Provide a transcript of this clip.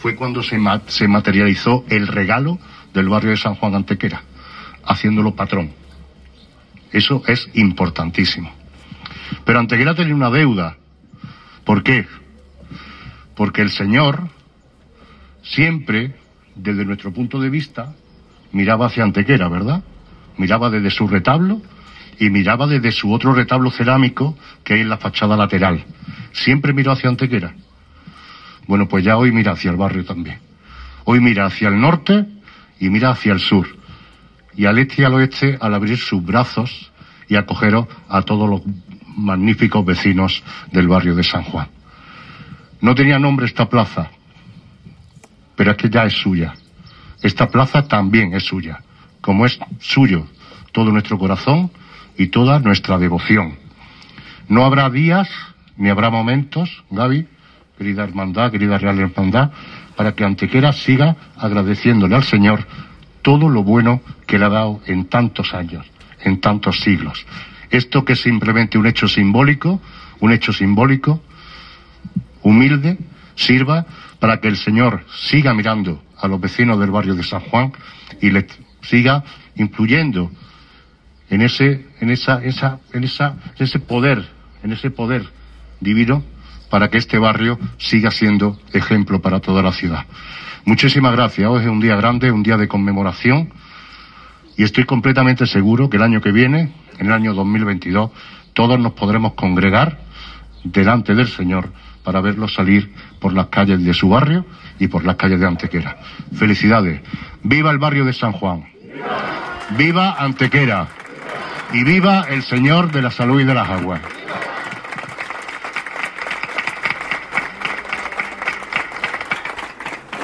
fue cuando se materializó el regalo del barrio de San Juan Antequera, haciéndolo patrón. Eso es importantísimo. Pero Antequera tenía una deuda. ¿Por qué? Porque el Señor siempre, desde nuestro punto de vista, miraba hacia Antequera, ¿verdad? Miraba desde su retablo y miraba desde su otro retablo cerámico que hay en la fachada lateral. Siempre miró hacia Antequera. Bueno, pues ya hoy mira hacia el barrio también. Hoy mira hacia el norte y mira hacia el sur. Y al este y al oeste, al abrir sus brazos y acogeros a todos los magníficos vecinos del barrio de San Juan. No tenía nombre esta plaza, pero es que ya es suya. Esta plaza también es suya, como es suyo todo nuestro corazón y toda nuestra devoción. No habrá días ni habrá momentos, Gaby, querida hermandad, querida Real Hermandad, para que Antequera siga agradeciéndole al Señor todo lo bueno que le ha dado en tantos años, en tantos siglos. Esto que es simplemente un hecho simbólico, humilde, sirva para que el Señor siga mirando a los vecinos del barrio de San Juan y les siga influyendo en ese poder divino para que este barrio siga siendo ejemplo para toda la ciudad. Muchísimas gracias. Hoy es un día grande, un día de conmemoración, y estoy completamente seguro que el año que viene, en el año 2022, todos nos podremos congregar delante del Señor para verlo salir por las calles de su barrio y por las calles de Antequera. Felicidades. ¡Viva el barrio de San Juan! ¡Viva Antequera! ¡Y viva el Señor de la Salud y de las Aguas!